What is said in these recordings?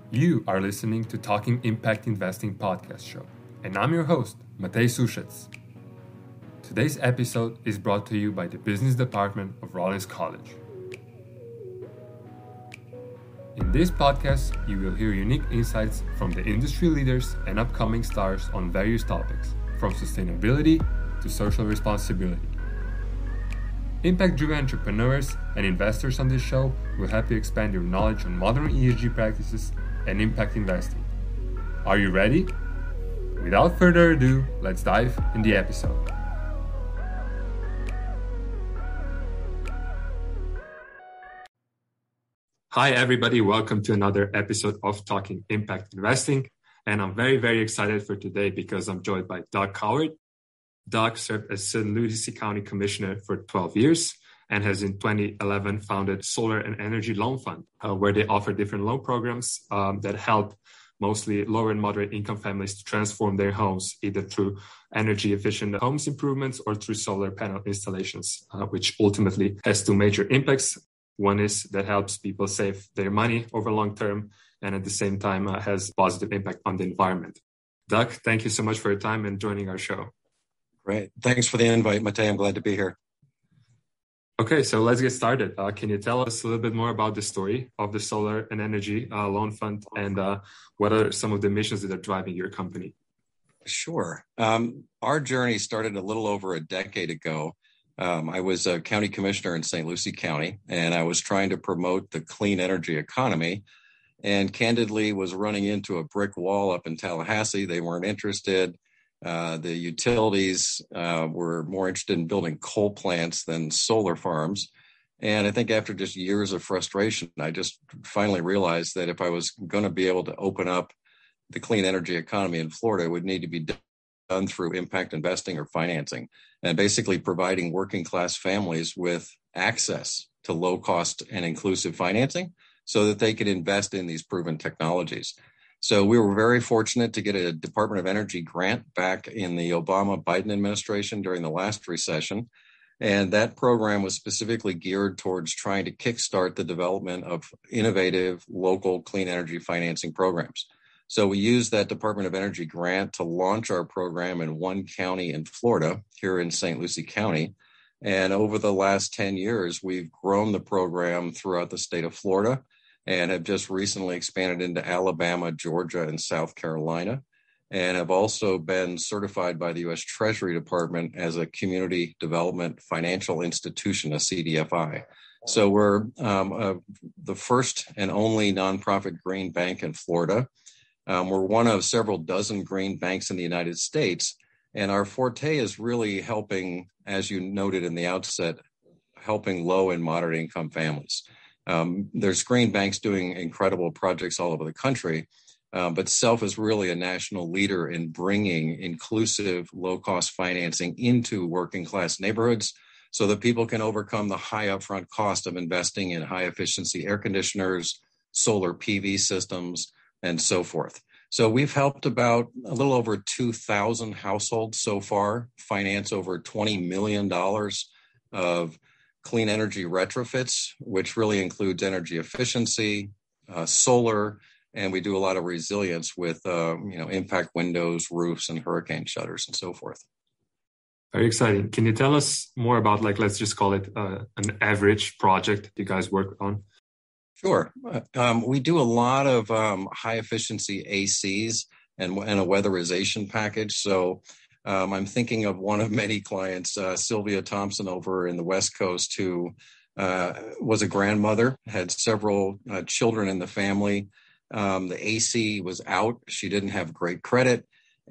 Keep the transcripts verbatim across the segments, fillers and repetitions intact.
You are listening to Talking Impact Investing podcast show, and I'm your host, Matej Sushets. Today's episode is brought to you by the Business Department of Rollins College. In this podcast, you will hear unique insights from the industry leaders and upcoming stars on various topics, from sustainability to social responsibility. Impact-driven entrepreneurs and investors on this show will help you expand your knowledge on modern E S G practices and impact investing. Are you ready? Without further ado, let's dive in the episode. Hi everybody, welcome to another episode of Talking Impact Investing. And I'm very, very excited for today because I'm joined by Doug Coward. Doug served as Saint Lucie County Commissioner for twelve years and has in twenty eleven founded Solar and Energy Loan Fund, uh, where they offer different loan programs um, that help mostly lower and moderate income families to transform their homes, either through energy efficient homes improvements or through solar panel installations, uh, which ultimately has two major impacts. One is that helps people save their money over long term, and at the same time uh, has positive impact on the environment. Doug, thank you so much for your time and joining our show. Great. Thanks for the invite, Matej. I'm glad to be here. Okay, so let's get started. Uh, can you tell us a little bit more about the story of the Solar and Energy uh, Loan Fund and uh, what are some of the missions that are driving your company? Sure. Um, our journey started a little over a decade ago. Um, I was a county commissioner in Saint Lucie County, and I was trying to promote the clean energy economy, and candidly was running into a brick wall up in Tallahassee. They weren't interested. Uh, the utilities uh, were more interested in building coal plants than solar farms. And I think after just years of frustration, I just finally realized that if I was going to be able to open up the clean energy economy in Florida, it would need to be done through impact investing or financing, and basically providing working class families with access to low cost and inclusive financing so that they could invest in these proven technologies. So we were very fortunate to get a Department of Energy grant back in the Obama-Biden administration during the last recession. And that program was specifically geared towards trying to kickstart the development of innovative local clean energy financing programs. So we used that Department of Energy grant to launch our program in one county in Florida, here in Saint Lucie County. And over the last ten years, we've grown the program throughout the state of Florida, and have just recently expanded into Alabama, Georgia, and South Carolina, and have also been certified by the U S Treasury Department as a Community Development Financial Institution, a C D F I. So we're um, uh, the first and only nonprofit green bank in Florida. Um, we're one of several dozen green banks in the United States, and our forte is really helping, as you noted in the outset, helping low and moderate income families. Um, there's green banks doing incredible projects all over the country, um, but SELF is really a national leader in bringing inclusive, low-cost financing into working-class neighborhoods so that people can overcome the high upfront cost of investing in high-efficiency air conditioners, solar P V systems, and so forth. So we've helped about a little over two thousand households so far finance over twenty million dollars of clean energy retrofits, which really includes energy efficiency, uh, solar, and we do a lot of resilience with uh, you know, impact windows, roofs, and hurricane shutters, and so forth. Very exciting. Can you tell us more about, like, let's just call it uh, an average project you guys work on? Sure. Um, we do a lot of um, high efficiency A Cs and, and a weatherization package. So Um, I'm thinking of one of many clients, uh, Sylvia Thompson over in the West Coast, who uh, was a grandmother, had several uh, children in the family. Um, the A C was out. She didn't have great credit,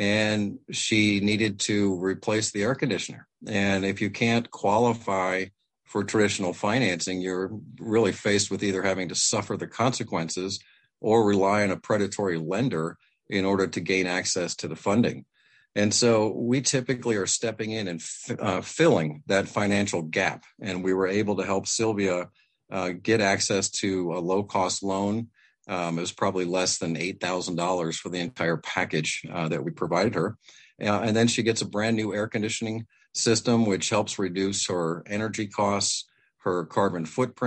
and she needed to replace the air conditioner. And if you can't qualify for traditional financing, you're really faced with either having to suffer the consequences or rely on a predatory lender in order to gain access to the funding. And so we typically are stepping in and f- uh, filling that financial gap. And we were able to help Sylvia uh, get access to a low-cost loan. Um, it was probably less than eight thousand dollars for the entire package uh, that we provided her. Uh, and then she gets a brand new air conditioning system, which helps reduce her energy costs, her carbon footprint,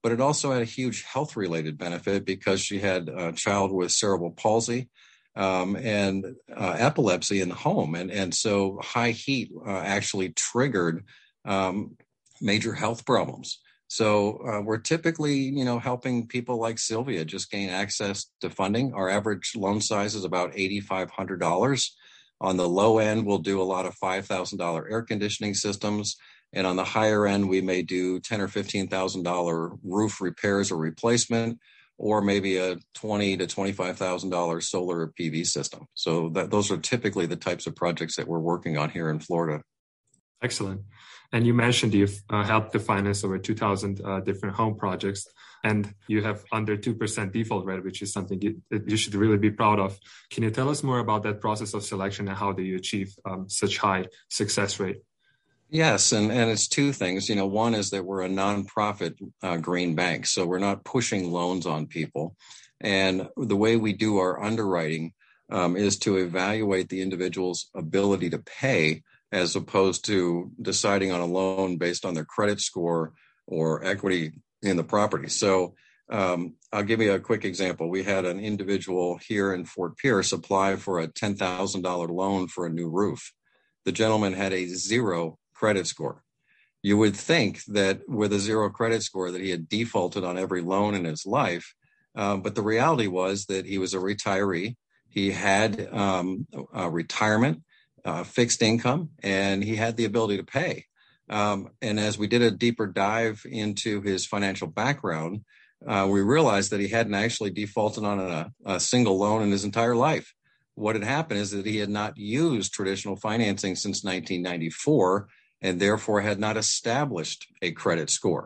but it also had a huge health-related benefit because she had a child with cerebral palsy um, and uh, epilepsy in the home. And, and so high heat uh, actually triggered um, major health problems. So uh, we're typically, you know, helping people like Sylvia just gain access to funding. Our average loan size is about eight thousand five hundred dollars. On the low end, we'll do a lot of five thousand dollars air conditioning systems. And on the higher end, we may do ten thousand dollars or fifteen thousand dollars roof repairs or replacement, or maybe a twenty thousand dollars to twenty-five thousand dollars solar P V system. So that, those are typically the types of projects that we're working on here in Florida. Excellent. And you mentioned you've uh, helped to finance over two thousand uh, different home projects, and you have under two percent default rate, which is something you, you should really be proud of. Can you tell us more about that process of selection and how do you achieve um, such high success rate? Yes, and, and it's two things. You know, one is that we're a nonprofit uh, green bank, so we're not pushing loans on people. And the way we do our underwriting um, is to evaluate the individual's ability to pay, as opposed to deciding on a loan based on their credit score or equity in the property. So um, I'll give you a quick example. We had an individual here in Fort Pierce apply for a ten thousand dollars loan for a new roof. The gentleman had a zero credit score. You would think that with a zero credit score that he had defaulted on every loan in his life. Um, but the reality was that he was a retiree. He had um, a retirement, uh, fixed income, and he had the ability to pay. Um, and as we did a deeper dive into his financial background, uh, we realized that he hadn't actually defaulted on a, a single loan in his entire life. What had happened is that he had not used traditional financing since nineteen ninety-four, and therefore had not established a credit score.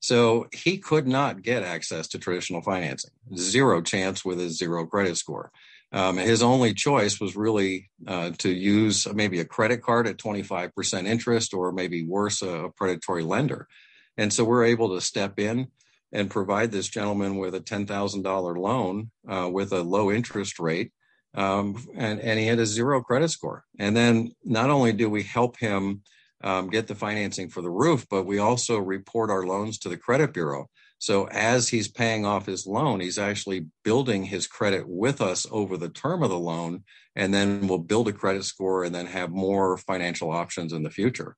So he could not get access to traditional financing, zero chance with a zero credit score. Um, his only choice was really uh, to use maybe a credit card at twenty-five percent interest, or maybe worse, a predatory lender. And so we're able to step in and provide this gentleman with a ten thousand dollars loan uh, with a low interest rate. Um, and, and he had a zero credit score. And then not only do we help him um, get the financing for the roof, but we also report our loans to the credit bureau. So as he's paying off his loan, he's actually building his credit with us over the term of the loan, and then we'll build a credit score and then have more financial options in the future.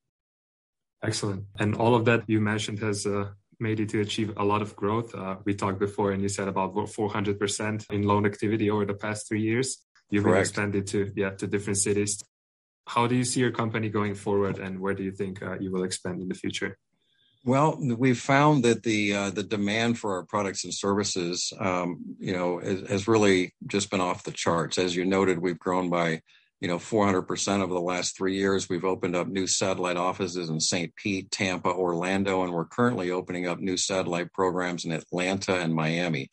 Excellent. And all of that you mentioned has uh, made you to achieve a lot of growth. Uh, we talked before, and you said about four hundred percent in loan activity over the past three years. You've been expanded to yeah to different cities. How do you see your company going forward, and where do you think uh, you will expand in the future? Well, we've found that the uh, the demand for our products and services, um, you know, has, has really just been off the charts. As you noted, we've grown by, you know, four hundred percent over the last three years. We've opened up new satellite offices in Saint Pete, Tampa, Orlando, and we're currently opening up new satellite programs in Atlanta and Miami.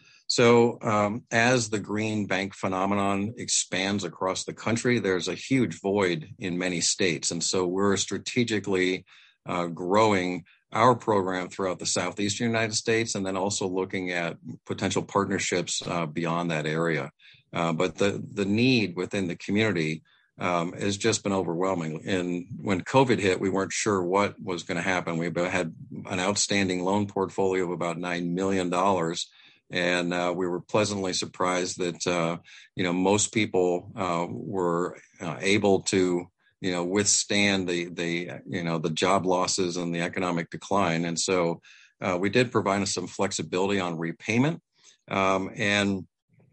So um, as the green bank phenomenon expands across the country, there's a huge void in many states. And so we're strategically uh, growing our program throughout the southeastern United States, and then also looking at potential partnerships uh, beyond that area. Uh, but the, the need within the community um, has just been overwhelming. And when COVID hit, we weren't sure what was going to happen. We had an outstanding loan portfolio of about nine million dollars. And uh, we were pleasantly surprised that, uh, you know, most people uh, were uh, able to, you know, withstand the, the, you know, the job losses and the economic decline. And so uh, we did provide us some flexibility on repayment. Um, and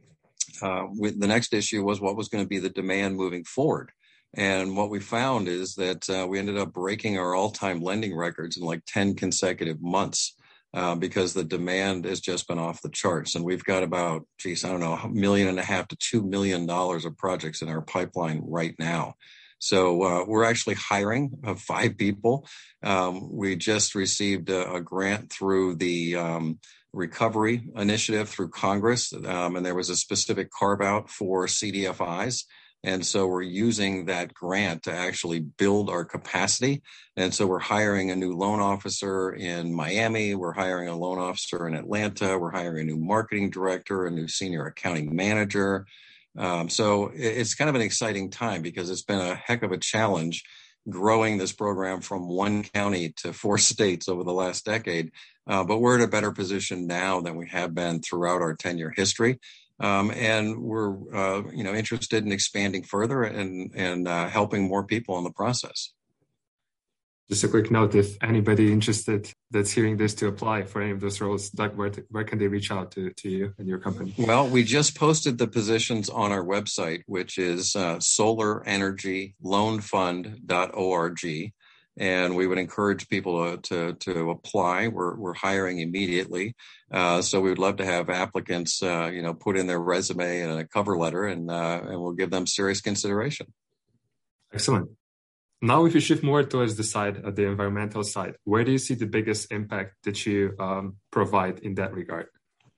uh, we, the next issue was what was going to be the demand moving forward. And what we found is that uh, we ended up breaking our all-time lending records in like ten consecutive months. Uh, because the demand has just been off the charts. And we've got about, geez, I don't know, a million and a half to two million dollars of projects in our pipeline right now. So uh, we're actually hiring uh, five people. Um, we just received a, a grant through the um, Recovery Initiative through Congress. Um, and there was a specific carve out for C D F Is. And so we're using that grant to actually build our capacity. And so we're hiring a new loan officer in Miami. We're hiring a loan officer in Atlanta. We're hiring a new marketing director, a new senior accounting manager. Um, so it's kind of an exciting time because it's been a heck of a challenge growing this program from one county to four states over the last decade. Uh, but we're in a better position now than we have been throughout our ten-year history. Um, and we're, uh, you know, interested in expanding further and, and uh, helping more people in the process. Just a quick note, if anybody interested that's hearing this to apply for any of those roles, Doug, where, where can they reach out to, to you and your company? Well, we just posted the positions on our website, which is uh, solar energy loan fund dot org. And we would encourage people to, to, to apply. We're, we're hiring immediately. Uh, so we would love to have applicants, uh, you know, put in their resume and a cover letter, and, uh, and we'll give them serious consideration. Excellent. Now, if you shift more towards the side of the environmental side, where do you see the biggest impact that you um, provide in that regard?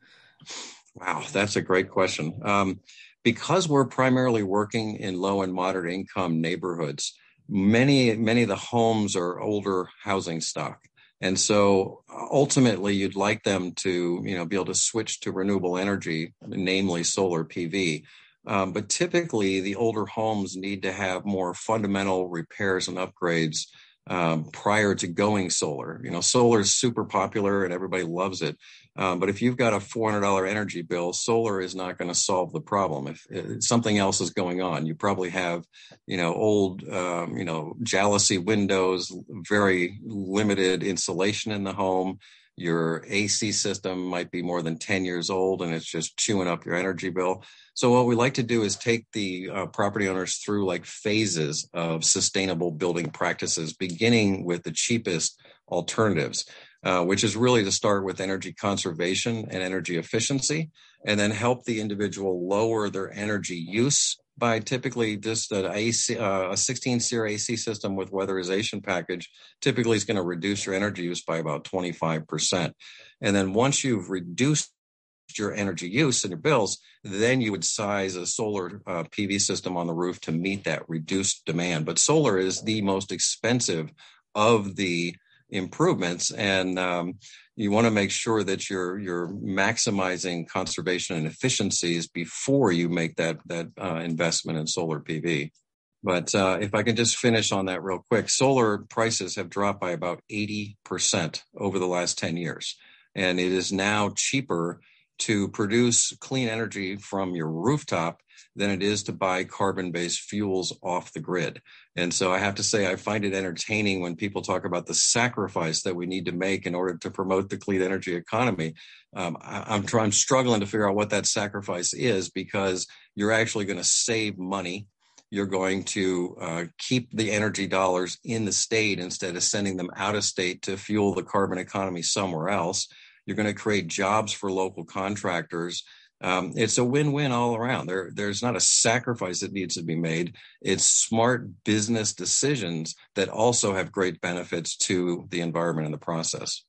Wow, that's a great question. Um, because we're primarily working in low and moderate income neighborhoods, many, many of the homes are older housing stock. And so ultimately you'd like them to, you know, be able to switch to renewable energy, namely solar P V. Um, but typically the older homes need to have more fundamental repairs and upgrades um, prior to going solar. You know, solar is super popular and everybody loves it. Um, but if you've got a four hundred dollars energy bill, solar is not going to solve the problem. If, if something else is going on, you probably have, you know, old, um, you know, jalousie windows, very limited insulation in the home. Your A C system might be more than ten years old and it's just chewing up your energy bill. So what we like to do is take the uh, property owners through like phases of sustainable building practices, beginning with the cheapest alternatives, uh, which is really to start with energy conservation and energy efficiency, and then help the individual lower their energy use by typically just an A C, uh, a sixteen SEER A C system with weatherization package typically is going to reduce your energy use by about twenty-five percent. And then once you've reduced your energy use and your bills, then you would size a solar uh, P V system on the roof to meet that reduced demand. But solar is the most expensive of the improvements, and um, you want to make sure that you're you're maximizing conservation and efficiencies before you make that that uh, investment in solar P V. But uh, if I can just finish on that real quick, solar prices have dropped by about eighty percent over the last ten years, and it is now cheaper to produce clean energy from your rooftop than it is to buy carbon-based fuels off the grid. And so I have to say, I find it entertaining when people talk about the sacrifice that we need to make in order to promote the clean energy economy. Um, I, I'm, trying, I'm struggling to figure out what that sacrifice is, because you're actually going to save money. You're going to uh, keep the energy dollars in the state instead of sending them out of state to fuel the carbon economy somewhere else. You're going to create jobs for local contractors. Um, it's a win-win all around. There, there's not a sacrifice that needs to be made. It's smart business decisions that also have great benefits to the environment in the process.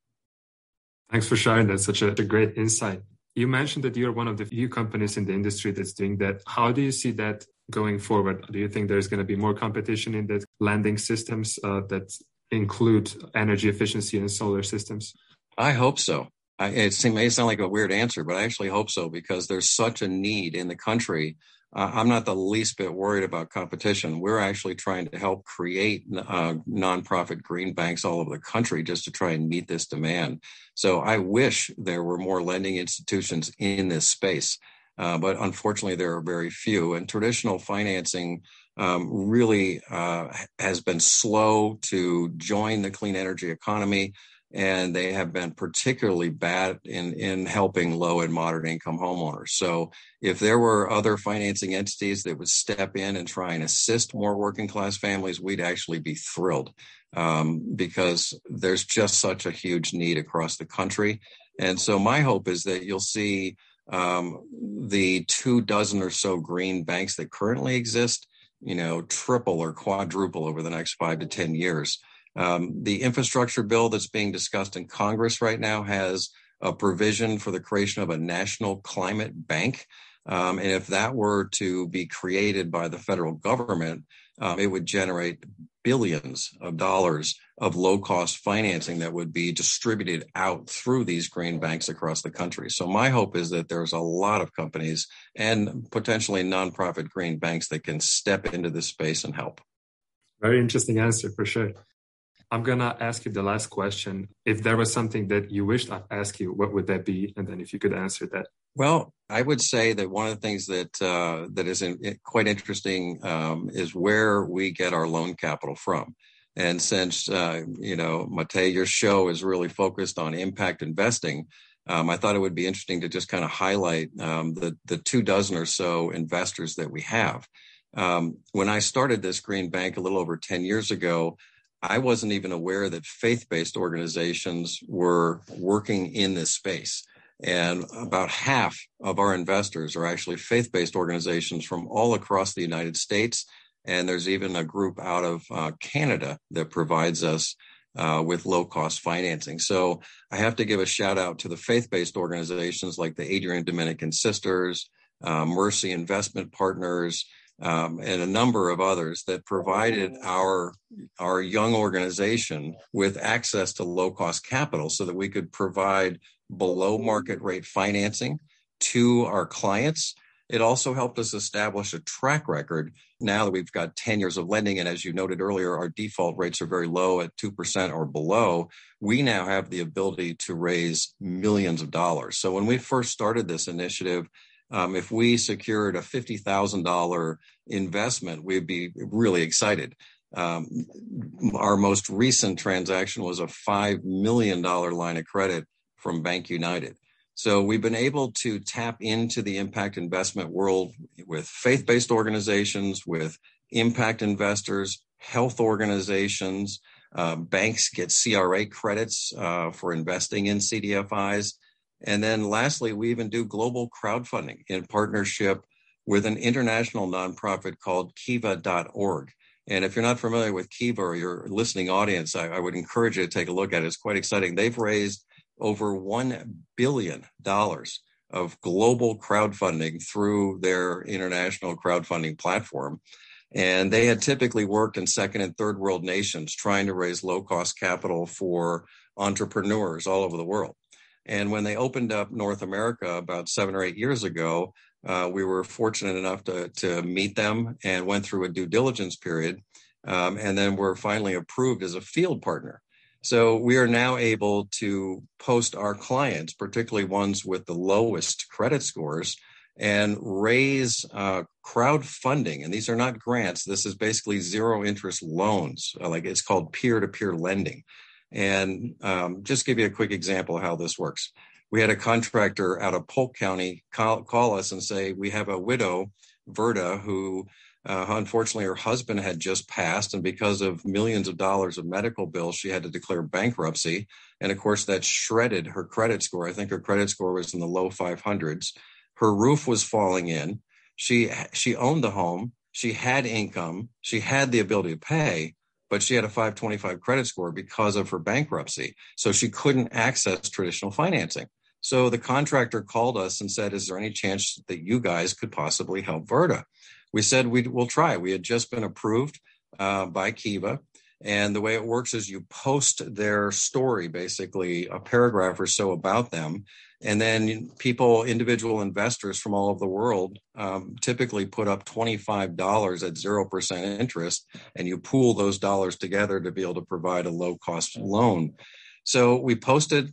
Thanks for sharing that. Such a, a great insight. You mentioned that you're one of the few companies in the industry that's doing that. How do you see that going forward? Do you think there's going to be more competition in the landing systems uh, that include energy efficiency and solar systems? I hope so. I, it may sound like a weird answer, but I actually hope so, because there's such a need in the country. Uh, I'm not the least bit worried about competition. We're actually trying to help create uh, nonprofit green banks all over the country just to try and meet this demand. So I wish there were more lending institutions in this space, uh, but unfortunately there are very few. And traditional financing um, really uh, has been slow to join the clean energy economy. And they have been particularly bad in, in helping low and moderate income homeowners. So if there were other financing entities that would step in and try and assist more working class families, we'd actually be thrilled, um, because there's just such a huge need across the country. And so my hope is that you'll see um, the two dozen or so green banks that currently exist, you know, triple or quadruple over the next five to ten years. Um, the infrastructure bill that's being discussed in Congress right now has a provision for the creation of a national climate bank. Um, and if that were to be created by the federal government, um, it would generate billions of dollars of low-cost financing that would be distributed out through these green banks across the country. So my hope is that there's a lot of companies and potentially nonprofit green banks that can step into this space and help. Very interesting answer for sure. I'm going to ask you the last question. If there was something that you wished I'd ask you, what would that be? And then if you could answer that. Well, I would say that one of the things that uh, that is in, quite interesting um, is where we get our loan capital from. And since, uh, you know, Matej, your show is really focused on impact investing, um, I thought it would be interesting to just kind of highlight um, the, the two dozen or so investors that we have. Um, when I started this Green Bank a little over ten years ago, I wasn't even aware that faith-based organizations were working in this space. And about half of our investors are actually faith-based organizations from all across the United States. And there's even a group out of uh, Canada that provides us uh, with low-cost financing. So I have to give a shout out to the faith-based organizations like the Adrian Dominican Sisters, uh, Mercy Investment Partners, Um, and a number of others that provided our our young organization with access to low-cost capital so that we could provide below market rate financing to our clients. It also helped us establish a track record now that we've got ten years of lending. And as you noted earlier, our default rates are very low at two percent or below. We now have the ability to raise millions of dollars. So when we first started this initiative, Um, if we secured a fifty thousand dollars investment, we'd be really excited. Um, our most recent transaction was a five million dollars line of credit from Bank United. So we've been able to tap into the impact investment world with faith-based organizations, with impact investors, health organizations. Uh, banks get C R A credits uh, for investing in C D F Is. And then lastly, we even do global crowdfunding in partnership with an international nonprofit called kiva dot org. And if you're not familiar with Kiva or your listening audience, I, I would encourage you to take a look at it. It's quite exciting. They've raised over one billion dollars of global crowdfunding through their international crowdfunding platform. And they had typically worked in second and third world nations trying to raise low-cost capital for entrepreneurs all over the world. And when they opened up North America about seven or eight years ago, uh, we were fortunate enough to, to meet them and went through a due diligence period. Um, and then were finally approved as a field partner. So we are now able to post our clients, particularly ones with the lowest credit scores, and raise uh, crowdfunding. And these are not grants. This is basically zero interest loans. Like it's called peer-to-peer lending. And um, just give you a quick example of how this works. We had a contractor out of Polk County call, call us and say, we have a widow, Verda, who uh, unfortunately her husband had just passed. And because of millions of dollars of medical bills, she had to declare bankruptcy. And of course, that shredded her credit score. I think her credit score was in the low five hundreds. Her roof was falling in. She, she owned the home. She had income. She had the ability to pay. But she had a five twenty-five credit score because of her bankruptcy. So she couldn't access traditional financing. So the contractor called us and said, is there any chance that you guys could possibly help Verda? We said, we will try. We had just been approved uh, by Kiva. And the way it works is you post their story, basically a paragraph or so about them. And then people, individual investors from all over the world, um, typically put up twenty-five dollars at zero percent interest, and you pool those dollars together to be able to provide a low-cost loan. So we posted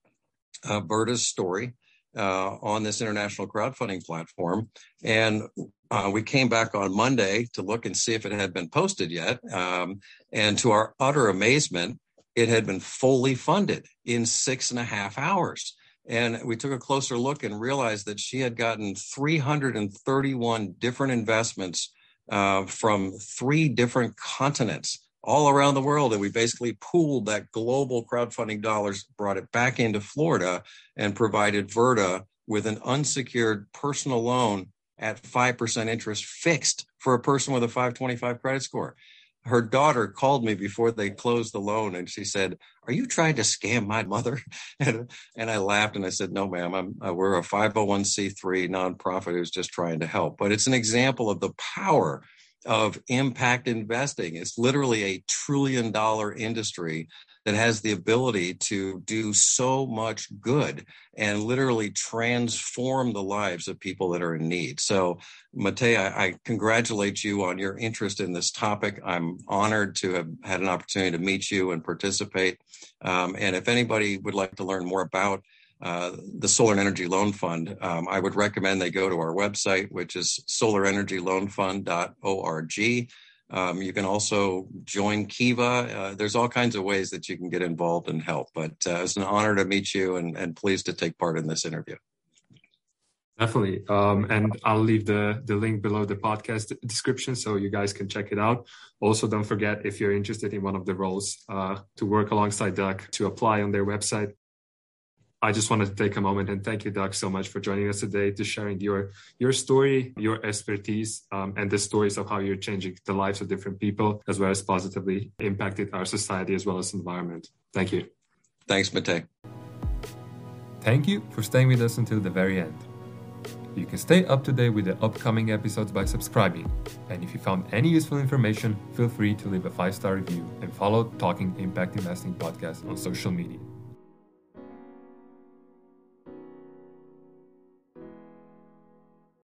uh, Verda's story uh, on this international crowdfunding platform, and uh, we came back on Monday to look and see if it had been posted yet. Um, and to our utter amazement, it had been fully funded in six and a half hours. And we took a closer look and realized that she had gotten three hundred thirty-one different investments uh, from three different continents all around the world. And we basically pooled that global crowdfunding dollars, brought it back into Florida, and provided Verda with an unsecured personal loan at five percent interest fixed for a person with a five twenty-five credit score. Her daughter called me before they closed the loan, and she said, are you trying to scam my mother? And, and I laughed and I said, no, ma'am, I'm, uh, we're a five oh one c three nonprofit who's just trying to help. But it's an example of the power of impact investing. It's literally a trillion dollar industry that has the ability to do so much good and literally transform the lives of people that are in need. So, Matej, I, I congratulate you on your interest in this topic. I'm honored to have had an opportunity to meet you and participate. Um, and if anybody would like to learn more about uh, the Solar and Energy Loan Fund, um, I would recommend they go to our website, which is solar energy loan fund dot org. Um, you can also join Kiva. Uh, there's all kinds of ways that you can get involved and help. But uh, it's an honor to meet you and, and pleased to take part in this interview. Definitely. Um, and I'll leave the, the link below the podcast description so you guys can check it out. Also, don't forget, if you're interested in one of the roles uh, to work alongside Doug, to apply on their website. I just wanted to take a moment and thank you, Doug, so much for joining us today, to sharing your your story, your expertise, um, and the stories of how you're changing the lives of different people, as well as positively impacted our society as well as environment. Thank you. Thanks, Matej. Thank you for staying with us until the very end. You can stay up to date with the upcoming episodes by subscribing. And if you found any useful information, feel free to leave a five-star review and follow Talking Impact Investing Podcast on social media.